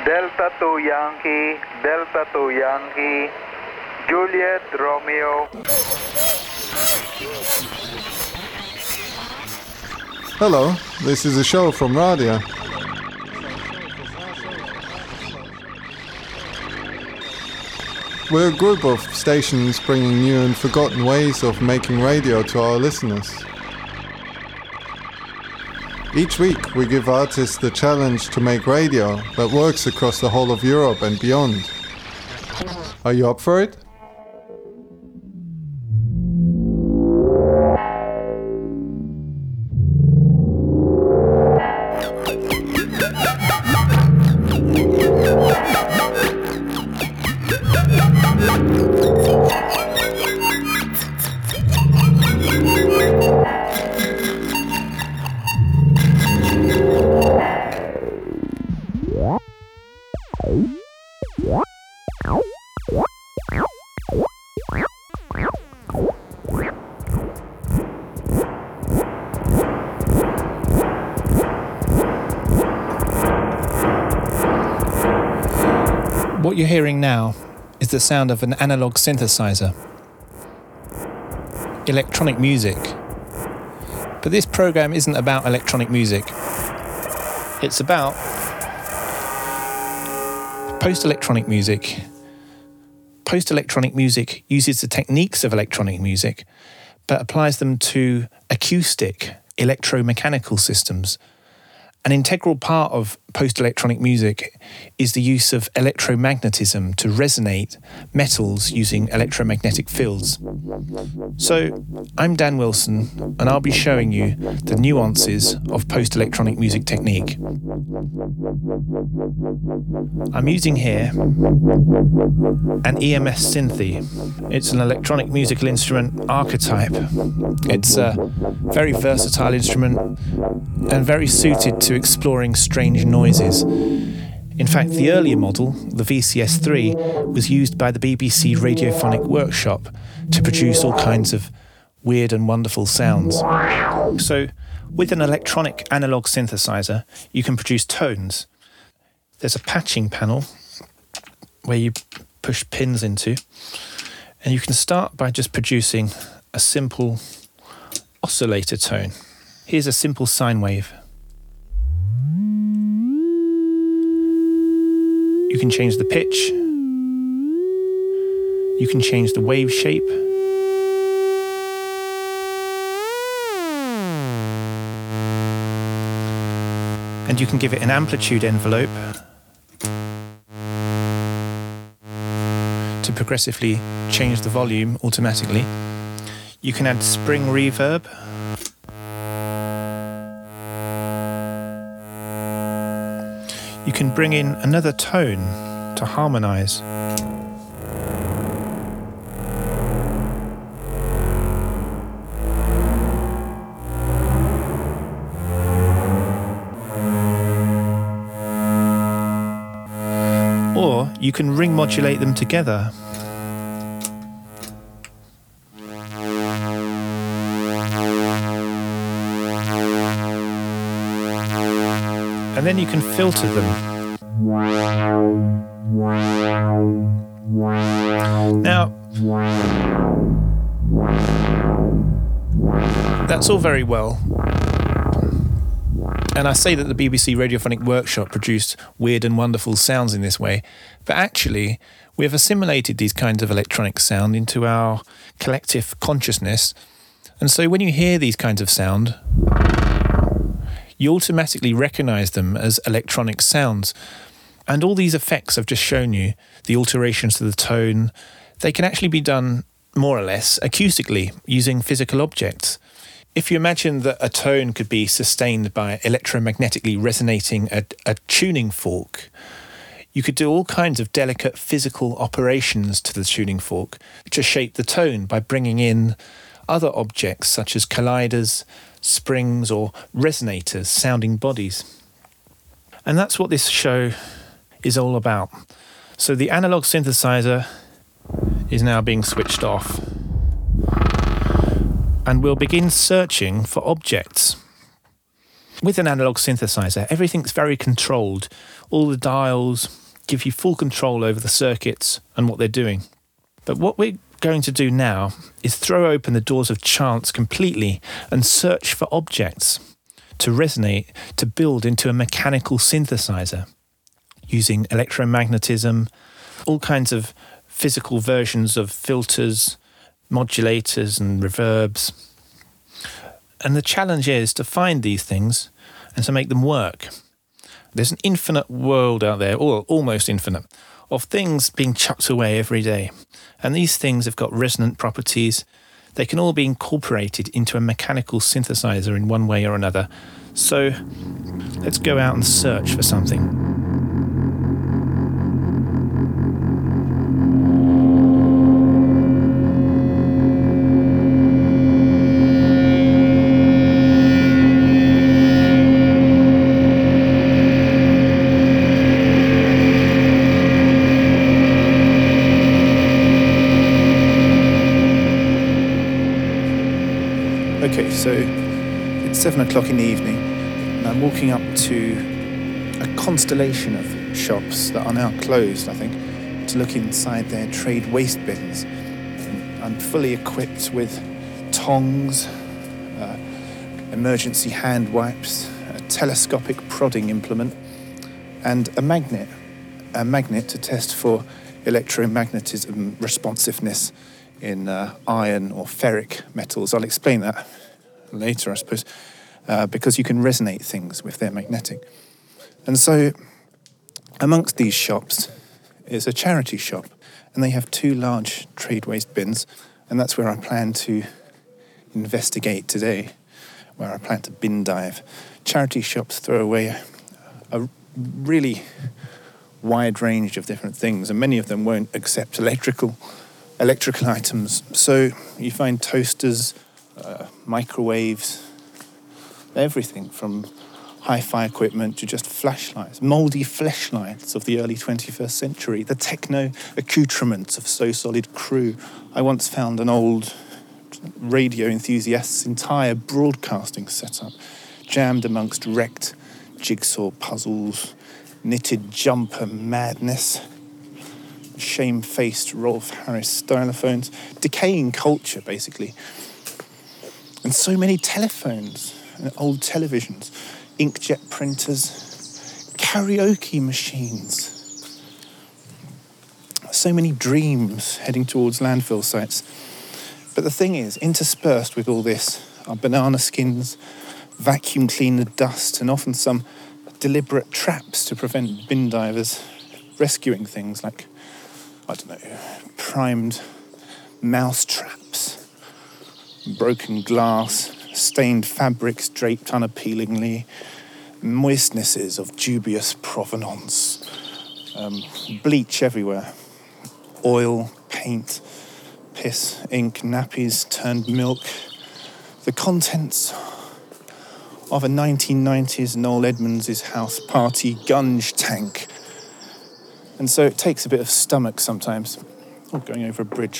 Delta 2 Yankee, Delta 2 Yankee, Juliet Romeo. Hello, this is a show from Radia. We're a group of stations bringing new and forgotten ways of making radio to our listeners. Each week we give artists the challenge to make radio that works across the whole of Europe and beyond. Are you up for it? What you're hearing now is the sound of an analog synthesizer. Electronic music. But this program isn't about electronic music. It's about post-electronic music. Post-electronic music uses the techniques of electronic music, but applies them to acoustic, electromechanical systems. An integral part of post-electronic music is the use of electromagnetism to resonate metals using electromagnetic fields. So, I'm Dan Wilson, and I'll be showing you the nuances of post-electronic music technique. I'm using here an EMS Synthi. It's an electronic musical instrument archetype. It's a very versatile instrument and very suited to exploring strange noises. In fact, the earlier model, the VCS3, was used by the BBC Radiophonic Workshop to produce all kinds of weird and wonderful sounds. So, with an electronic analog synthesizer, you can produce tones. There's a patching panel where you push pins into, and you can start by just producing a simple oscillator tone. Here's a simple sine wave. You can change the pitch. You can change the wave shape. And you can give it an amplitude envelope to progressively change the volume automatically. You can add spring reverb. You can bring in another tone to harmonize. Or you can ring modulate them together. And then you can filter them. Now, that's all very well. And I say that the BBC Radiophonic Workshop produced weird and wonderful sounds in this way, but actually we have assimilated these kinds of electronic sound into our collective consciousness. And so when you hear these kinds of sound, you automatically recognize them as electronic sounds. And all these effects I've just shown you, the alterations to the tone, they can actually be done more or less acoustically using physical objects. If you imagine that a tone could be sustained by electromagnetically resonating a tuning fork, you could do all kinds of delicate physical operations to the tuning fork to shape the tone by bringing in other objects such as colliders, springs or resonators, sounding bodies. And that's what this show is all about. So the analog synthesizer is now being switched off, and we'll begin searching for objects. With an analog synthesizer, everything's very controlled. All the dials give you full control over the circuits and what they're doing. But what we're going to do now is throw open the doors of chance completely and search for objects to resonate, to build into a mechanical synthesizer using electromagnetism, all kinds of physical versions of filters, modulators and reverbs. And the challenge is to find these things and to make them work. There's an infinite world out there, or almost infinite, of things being chucked away every day. And these things have got resonant properties. They can all be incorporated into a mechanical synthesizer in one way or another. So let's go out and search for something. Okay, so it's 7 o'clock in the evening and I'm walking up to a constellation of shops that are now closed, I think, to look inside their trade waste bins. I'm fully equipped with tongs, emergency hand wipes, a telescopic prodding implement and a magnet to test for electromagnetism responsiveness in iron or ferric metals. I'll explain that later, I suppose, because you can resonate things with their magnetic. And so amongst these shops is a charity shop, and they have 2 large trade waste bins, and that's where I plan to investigate today, where I plan to bin dive. Charity shops throw away a really wide range of different things, and many of them won't accept electrical items. So you find toasters, microwaves, everything from hi-fi equipment to just flashlights, mouldy fleshlights of the early 21st century, the techno accoutrements of So Solid Crew. I once found an old radio enthusiast's entire broadcasting setup jammed amongst wrecked jigsaw puzzles, knitted jumper madness, shame-faced Rolf Harris stylophones, decaying culture, basically. And so many telephones, and old televisions, inkjet printers, karaoke machines. So many dreams heading towards landfill sites. But the thing is, interspersed with all this are banana skins, vacuum cleaner dust, and often some deliberate traps to prevent bin divers rescuing things like, I don't know, primed mouse traps, broken glass, stained fabrics draped unappealingly, moistnesses of dubious provenance, bleach everywhere, oil, paint, piss, ink, nappies turned milk, the contents of a 1990s Noel Edmonds' house party gunge tank. And so it takes a bit of stomach sometimes. Oh, going over a bridge.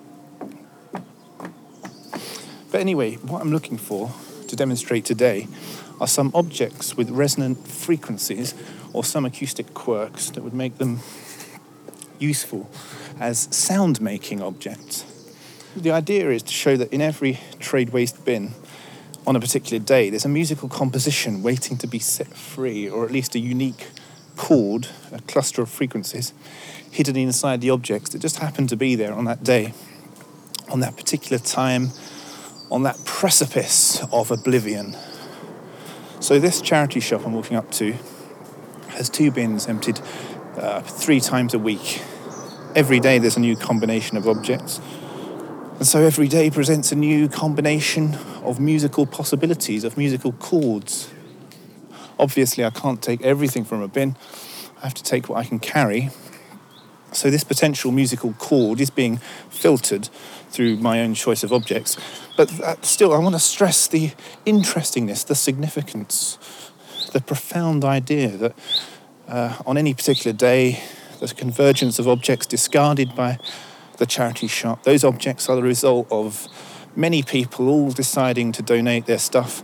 But anyway, what I'm looking for to demonstrate today are some objects with resonant frequencies or some acoustic quirks that would make them useful as sound-making objects. The idea is to show that in every trade waste bin on a particular day, there's a musical composition waiting to be set free, or at least a unique chord, a cluster of frequencies, hidden inside the objects that just happen to be there on that day, on that particular time, on that precipice of oblivion. So this charity shop I'm walking up to has 2 bins emptied 3 times a week. Every day there's a new combination of objects. And so every day presents a new combination of musical possibilities, of musical chords. Obviously, I can't take everything from a bin. I have to take what I can carry. So this potential musical chord is being filtered through my own choice of objects. But still, I want to stress the interestingness, the significance, the profound idea that on any particular day, there's a convergence of objects discarded by the charity shop. Those objects are the result of many people all deciding to donate their stuff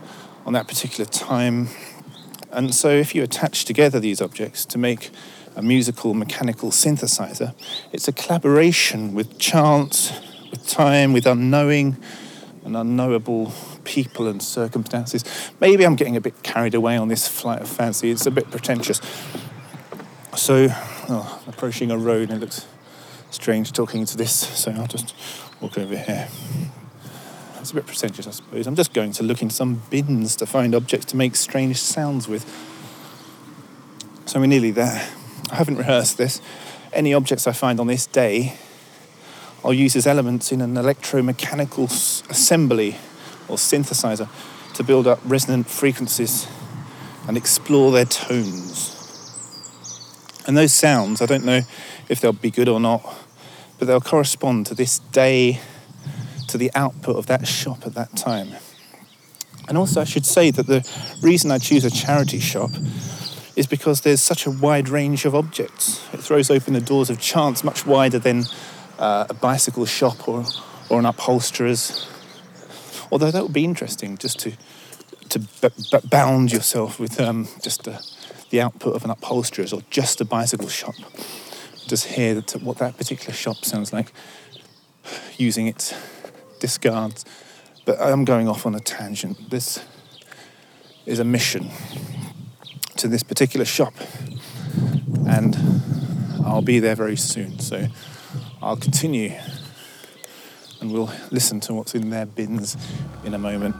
on that particular time. And so if you attach together these objects to make a musical mechanical synthesizer, it's a collaboration with chance, with time, with unknowing and unknowable people and circumstances. Maybe I'm getting a bit carried away on this flight of fancy. It's a bit pretentious. So, approaching a road, and it looks strange talking to this, so I'll just walk over here. It's a bit pretentious, I suppose. I'm just going to look in some bins to find objects to make strange sounds with. So we're nearly there. I haven't rehearsed this. Any objects I find on this day, I'll use as elements in an electromechanical assembly or synthesizer to build up resonant frequencies and explore their tones. And those sounds, I don't know if they'll be good or not, but they'll correspond to this day, to the output of that shop at that time. And also I should say that the reason I choose a charity shop is because there's such a wide range of objects. It throws open the doors of chance much wider than a bicycle shop or an upholsterer's. Although that would be interesting, just to bound yourself with just the output of an upholsterer's or just a bicycle shop. Just hear what that particular shop sounds like using its discards. But I'm going off on a tangent. This is a mission to this particular shop, and I'll be there very soon. So I'll continue, and we'll listen to what's in their bins in a moment.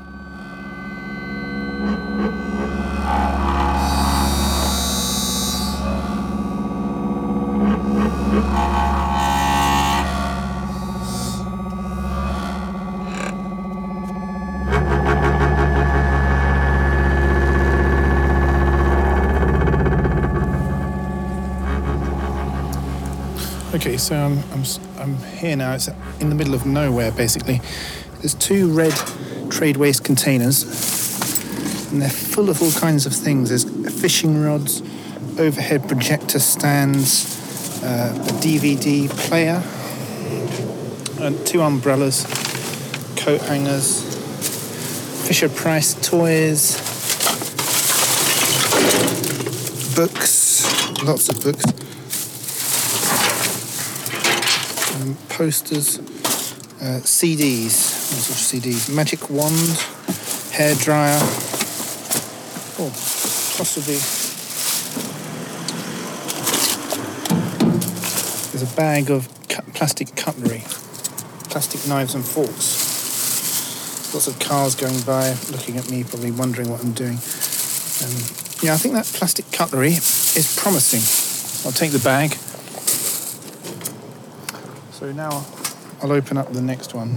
Okay, so I'm here now. It's in the middle of nowhere, basically. There's 2 red trade waste containers, and they're full of all kinds of things. There's fishing rods, overhead projector stands, a DVD player, and 2 umbrellas, coat hangers, Fisher-Price toys, books, lots of books. Posters, CDs, all sorts of CDs, magic wand, hairdryer, possibly there's a bag of plastic cutlery, plastic knives and forks. Lots of cars going by, looking at me, probably wondering what I'm doing. I think that plastic cutlery is promising. I'll take the bag. So now I'll open up the next one.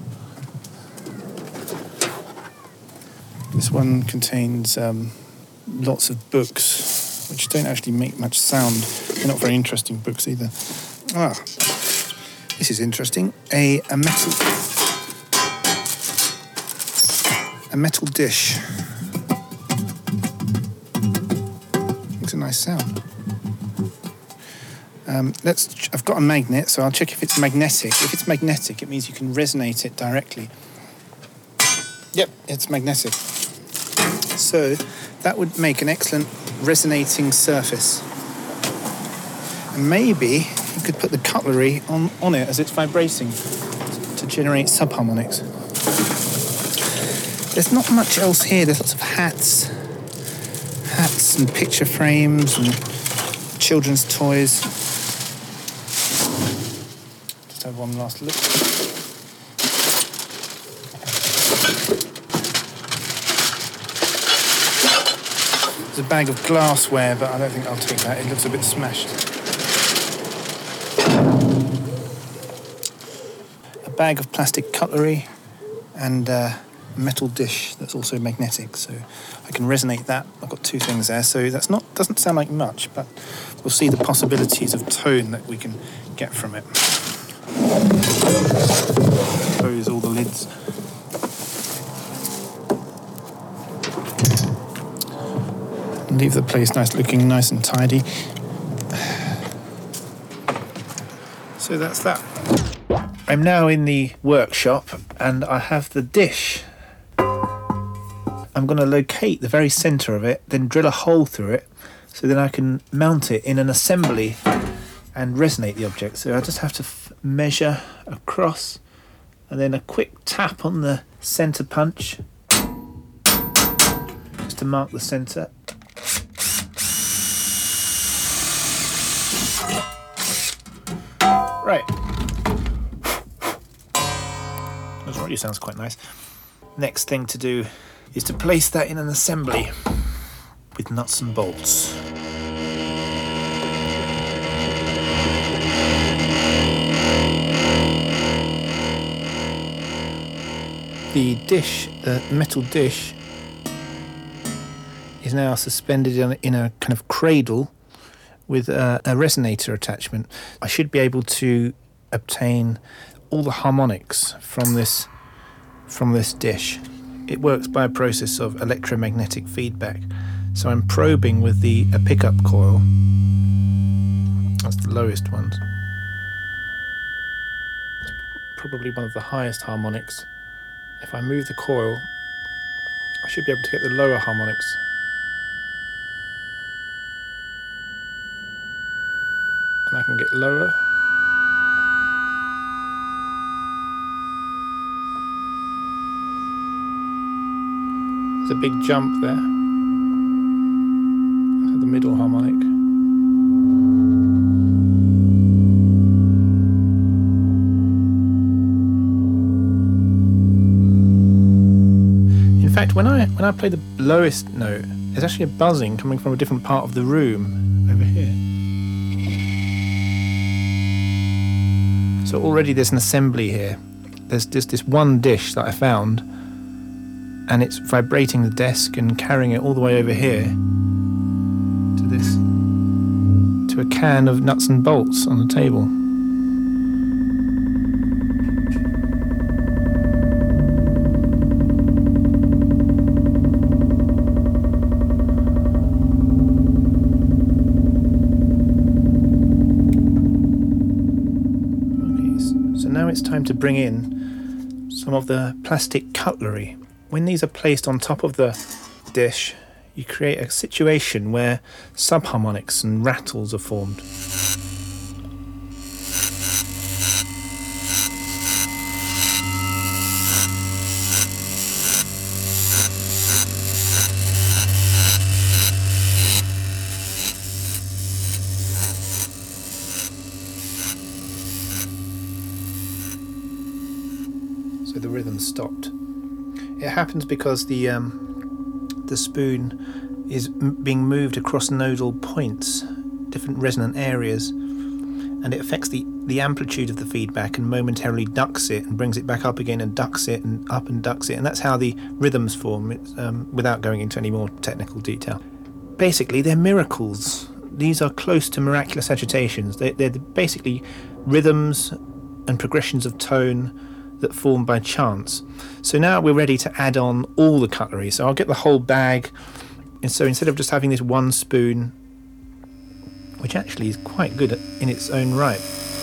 This one contains lots of books, which don't actually make much sound. They're not very interesting books either. This is interesting. A metal dish. Makes a nice sound. I've got a magnet, so I'll check if it's magnetic. If it's magnetic, it means you can resonate it directly. Yep, it's magnetic. So that would make an excellent resonating surface. And maybe you could put the cutlery on it as it's vibrating to generate subharmonics. There's not much else here. There's lots of hats and picture frames and children's toys. Just have one last look. There's a bag of glassware, but I don't think I'll take that. It looks a bit smashed. A bag of plastic cutlery and a metal dish that's also magnetic, so I can resonate that. I've got 2 things there, so doesn't sound like much, but we'll see the possibilities of tone that we can get from it. Close all the lids. Leave the place looking nice and tidy. So that's that. I'm now in the workshop and I have the dish. I'm I'm going to locate the very centre of it, then drill a hole through it, so then I can mount it in an assembly and resonate the object. So I just have to measure across, and then a quick tap on the centre punch, just to mark the centre. Right. That already sounds quite nice. Next thing to do is to place that in an assembly with nuts and bolts. The dish, the metal dish, is now suspended in a kind of cradle with a resonator attachment. I should be able to obtain all the harmonics from this dish. It works by a process of electromagnetic feedback. So I'm probing with a pickup coil. That's the lowest one. Probably one of the highest harmonics. If I move the coil, I should be able to get the lower harmonics. And I can get lower. There's a big jump there to the middle harmonic. In fact, when I play the lowest note, there's actually a buzzing coming from a different part of the room over here. So already there's an assembly here. There's just this one dish that I found, and it's vibrating the desk and carrying it all the way over here to a can of nuts and bolts on the table. Now it's time to bring in some of the plastic cutlery. When these are placed on top of the dish, you create a situation where subharmonics and rattles are formed. So the rhythm stopped. It happens because the spoon is being moved across nodal points, different resonant areas, and it affects the amplitude of the feedback and momentarily ducks it and brings it back up again and ducks it and up and ducks it, and that's how the rhythms form, without going into any more technical detail. Basically, they're miracles. These are close to miraculous agitations. They're basically rhythms and progressions of tone that form by chance. So now we're ready to add on all the cutlery. So I'll get the whole bag, and so instead of just having this one spoon, which actually is quite good in its own right,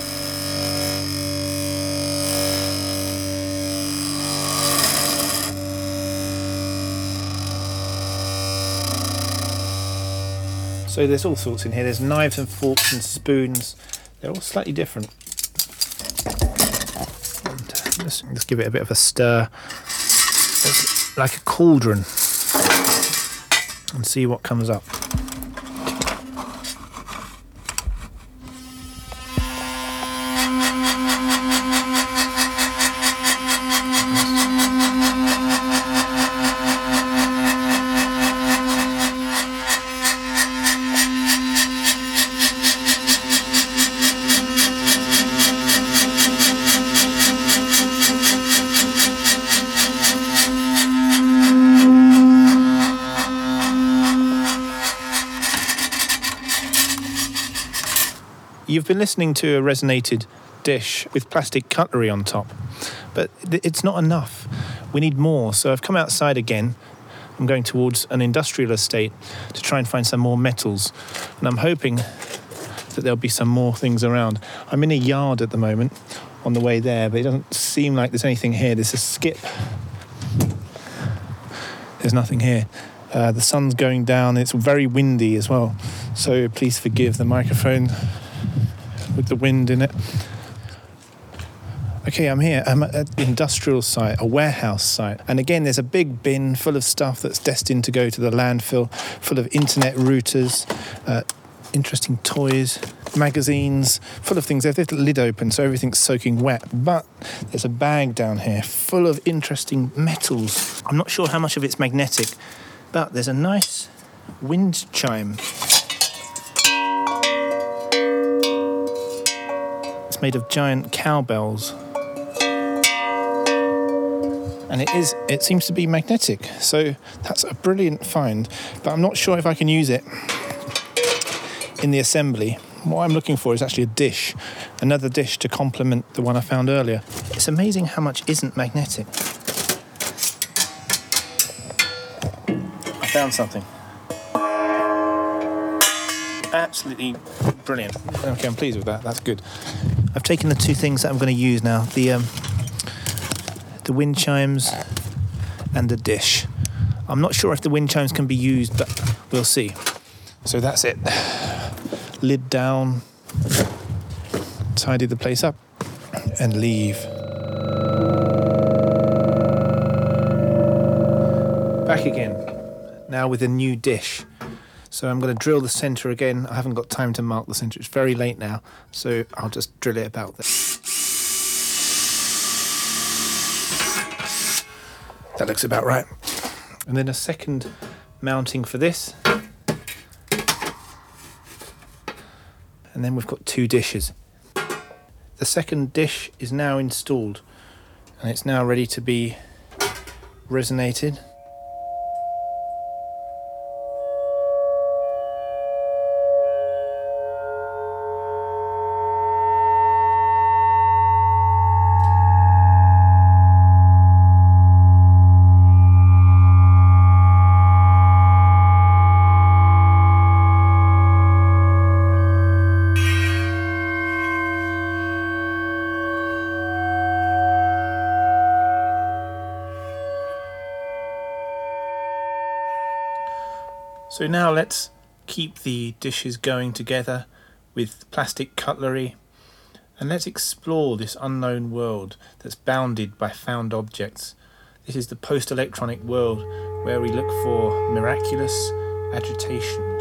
so there's all sorts in here. There's knives and forks and spoons. They're all slightly different. Let's give it a bit of a stir. It's like a cauldron, and see what comes up. You've been listening to a resonated dish with plastic cutlery on top, but it's not enough. We need more. So I've come outside again. I'm going towards an industrial estate to try and find some more metals, and I'm hoping that there'll be some more things around. I'm in a yard at the moment on the way there, but it doesn't seem like there's anything here. There's there's nothing here. The sun's going down. It's very windy as well. So please forgive the microphone with the wind in it. Okay, I'm here. I'm at an industrial site, a warehouse site. And again, there's a big bin full of stuff that's destined to go to the landfill, full of internet routers, interesting toys, magazines, full of things. There's the lid open, so everything's soaking wet. But there's a bag down here full of interesting metals. I'm not sure how much of it's magnetic, but there's a nice wind chime. It's made of giant cowbells. And it seems to be magnetic. So that's a brilliant find, but I'm not sure if I can use it in the assembly. What I'm looking for is actually a dish, another dish to complement the one I found earlier. It's amazing how much isn't magnetic. I found something. Absolutely brilliant. Okay, I'm pleased with that. That's good. I've taken the two things that I'm going to use now. The wind chimes and the dish. I'm not sure if the wind chimes can be used, but we'll see. So that's it. Lid down, tidy the place up, and leave. Back again, now with a new dish. So I'm going to drill the centre again. I haven't got time to mark the centre. It's very late now, so I'll just drill it about there. That looks about right. And then a second mounting for this. And then we've got two dishes. The second dish is now installed and it's now ready to be resonated. So now let's keep the dishes going together with plastic cutlery, and let's explore this unknown world that's bounded by found objects. This is the post-electronic world where we look for miraculous agitations.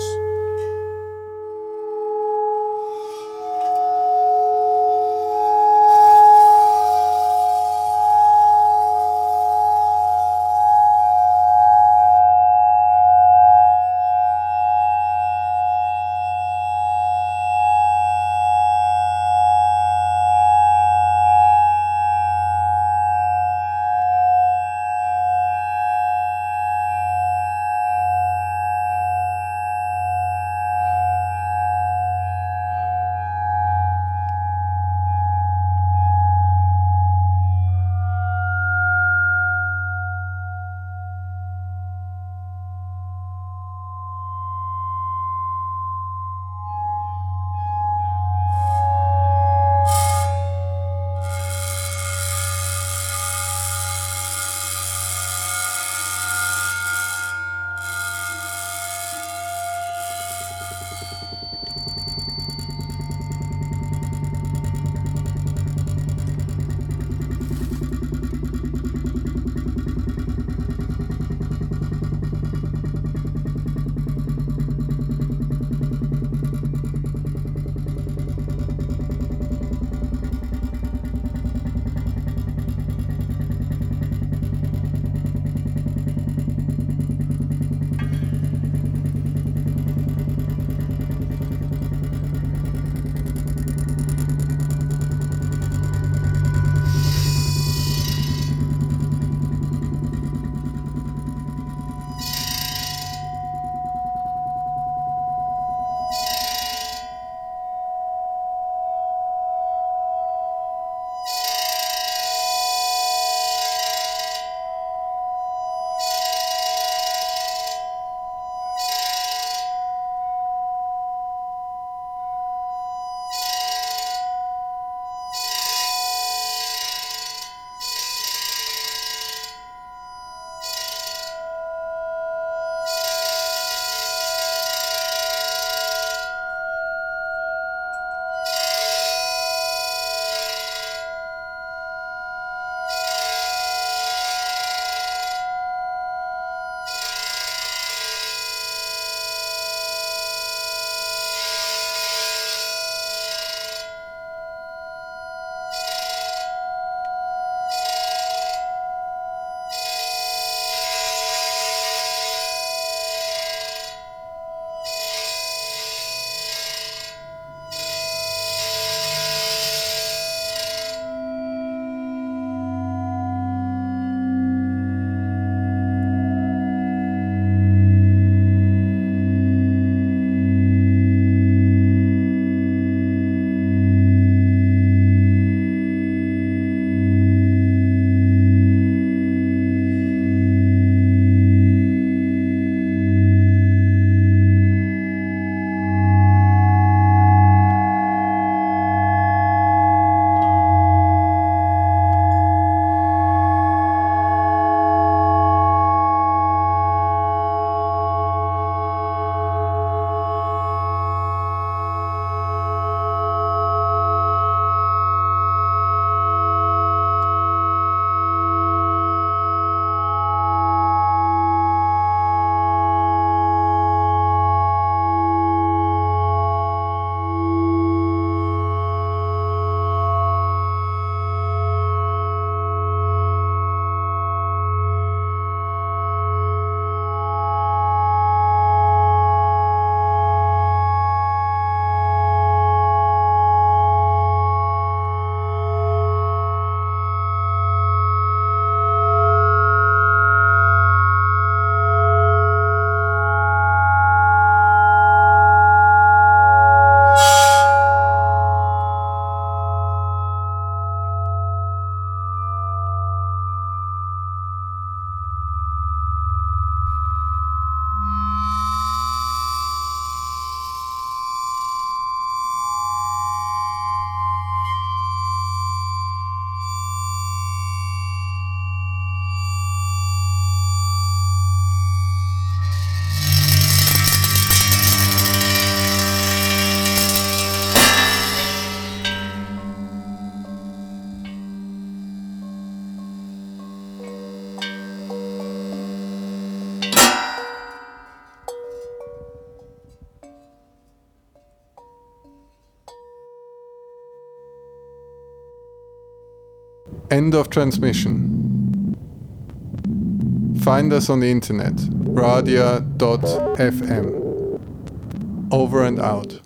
End of transmission. Find us on the internet, radia.fm. Over and out.